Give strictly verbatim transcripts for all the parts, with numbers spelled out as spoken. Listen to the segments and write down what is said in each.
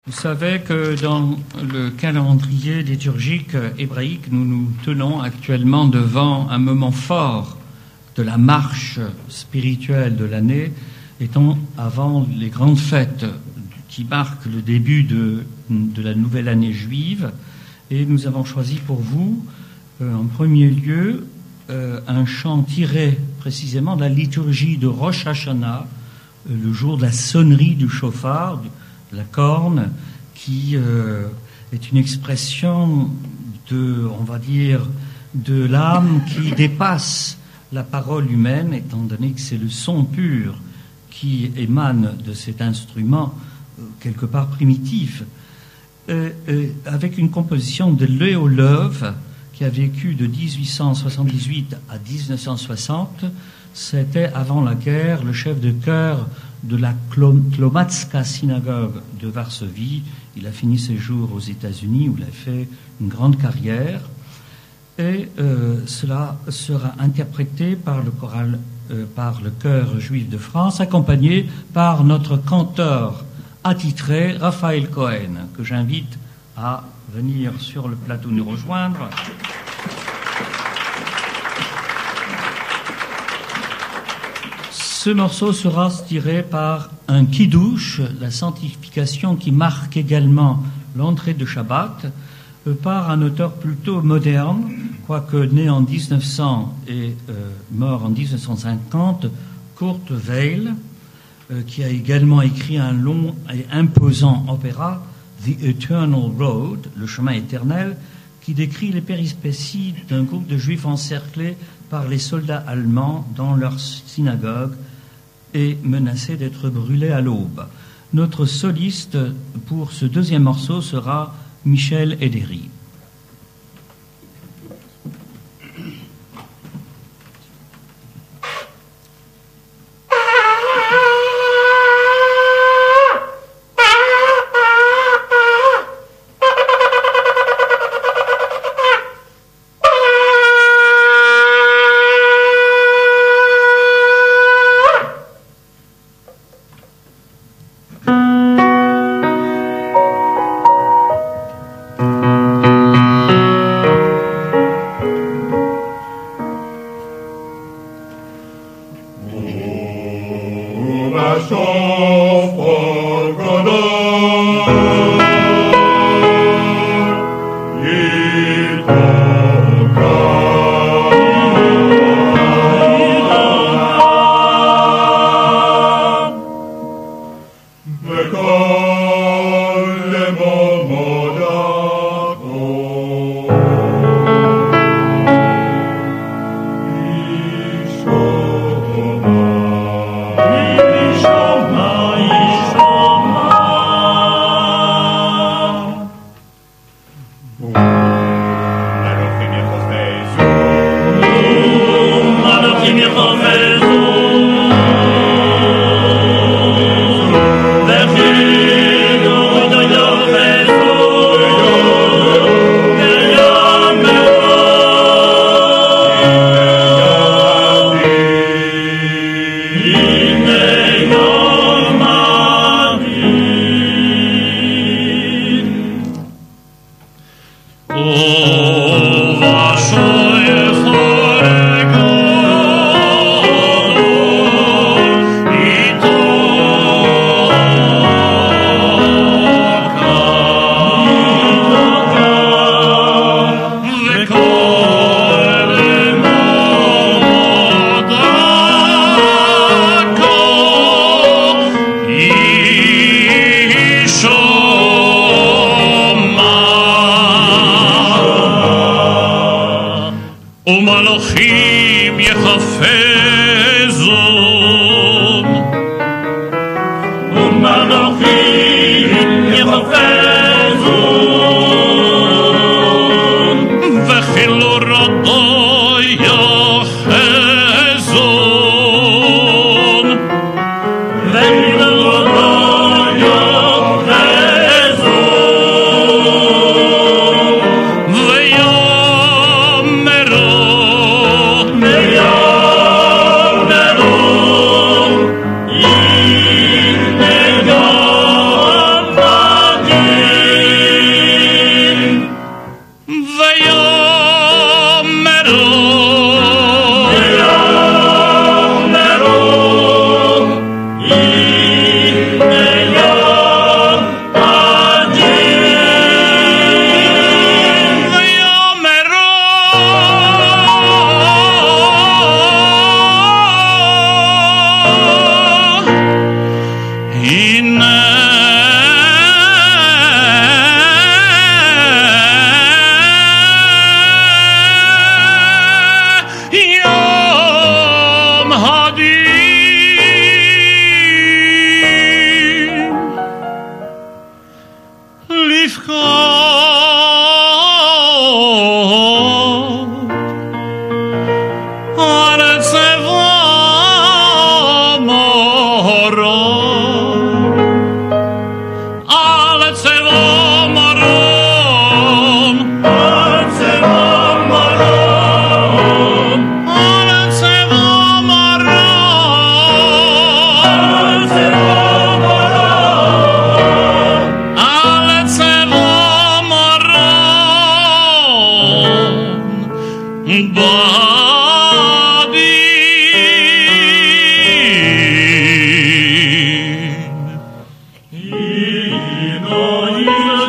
Vous savez que dans le calendrier liturgique hébraïque, nous nous tenons actuellement devant un moment fort de la marche spirituelle de l'année, étant avant les grandes fêtes qui marquent le début de, de la nouvelle année juive. Et nous avons choisi pour vous, euh, en premier lieu, euh, un chant tiré précisément de la liturgie de Rosh Hashanah, euh, le jour de la sonnerie du chauffard, de la corne, qui euh, est une expression de, on va dire, de l'âme qui dépasse la parole humaine, étant donné que c'est le son pur qui émane de cet instrument, euh, quelque part primitif, euh, euh, avec une composition de Léo Löw, qui a vécu de dix-huit cent soixante-dix-huit à dix-neuf cent soixante. C'était, avant la guerre, le chef de chœur de la Klomacka synagogue de Varsovie. Il a fini ses jours aux États-Unis, où il a fait une grande carrière. Et euh, cela sera interprété par le choral, euh, par le chœur juif de France, accompagné par notre canteur attitré, Raphaël Cohen, que j'invite à venir sur le plateau nous rejoindre. Ce morceau sera tiré par un kiddush, la sanctification qui marque également l'entrée de Shabbat, par un auteur plutôt moderne, quoique né en dix-neuf cents et euh, mort en dix-neuf cent cinquante, Kurt Weill, euh, qui a également écrit un long et imposant opéra, The Eternal Road, le chemin éternel, qui décrit les péripéties d'un groupe de juifs encerclés par les soldats allemands dans leur synagogue et menacés d'être brûlés à l'aube. Notre soliste pour ce deuxième morceau sera Michel Ederi. Yeah. Babin, in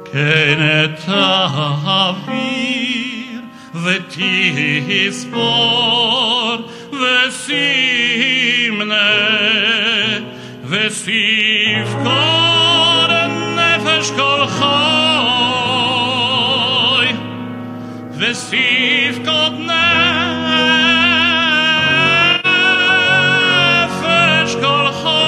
כנת האוויר ותספור וסימנה וסיפקור נפש כל חי וסיפקור נפש כל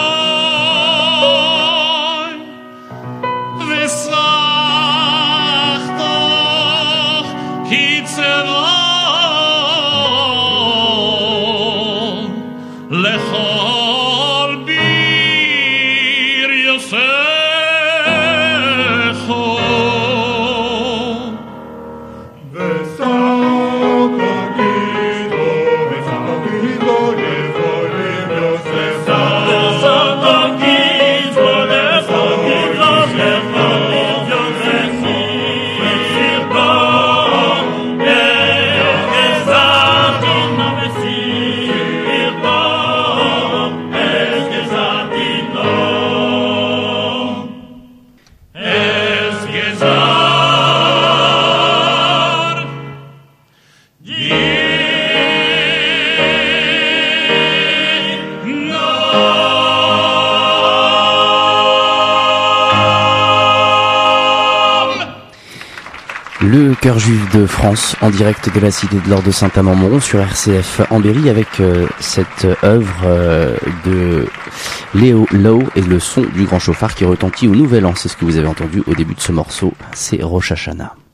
חי וסלחתוך כי צבא לכל ביר יוסף Le chœur juif de France, en direct de la cité de l'Or de Saint-Amand-Montrond sur R C F en Berry, avec euh, cette œuvre euh, de Léo Lowe et le son du grand chauffard qui retentit au Nouvel An. C'est ce que vous avez entendu au début de ce morceau, c'est Rosh Hashanah.